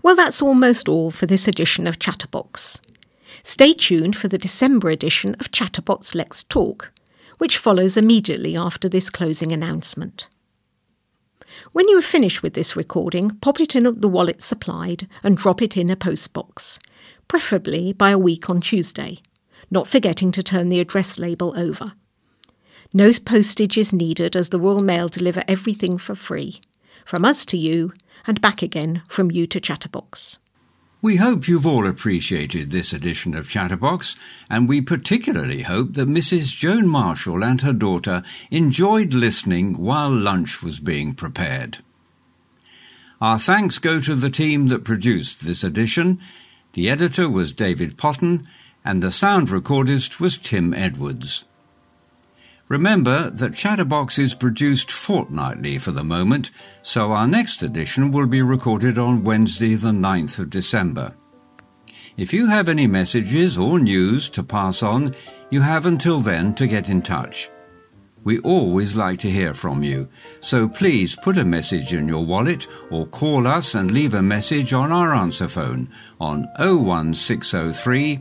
Well, that's almost all for this edition of Chatterbox. Stay tuned for the December edition of Chatterbox Let's Talk, which follows immediately after this closing announcement. When you are finished with this recording, pop it in the wallet supplied and drop it in a postbox, preferably by a week on Tuesday, not forgetting to turn the address label over. No postage is needed as the Royal Mail deliver everything for free, from us to you and back again from you to Chatterbox. We hope you've all appreciated this edition of Chatterbox, and we particularly hope that Mrs. Joan Marshall and her daughter enjoyed listening while lunch was being prepared. Our thanks go to the team that produced this edition. The editor was David Potton, and the sound recordist was Tim Edwards. Remember that Chatterbox is produced fortnightly for the moment, so our next edition will be recorded on Wednesday the 9th of December. If you have any messages or news to pass on, you have until then to get in touch. We always like to hear from you, so please put a message in your wallet or call us and leave a message on our answer phone on 01603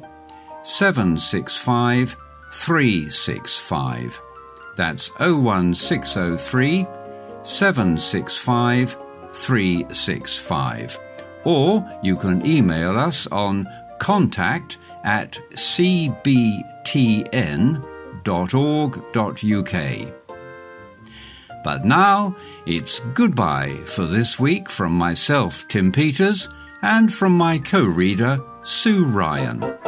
765 365. That's 01603 765 365. Or you can email us on contact@cbtn.org.uk. But now it's goodbye for this week from myself, Tim Peters, and from my co-reader, Sue Ryan.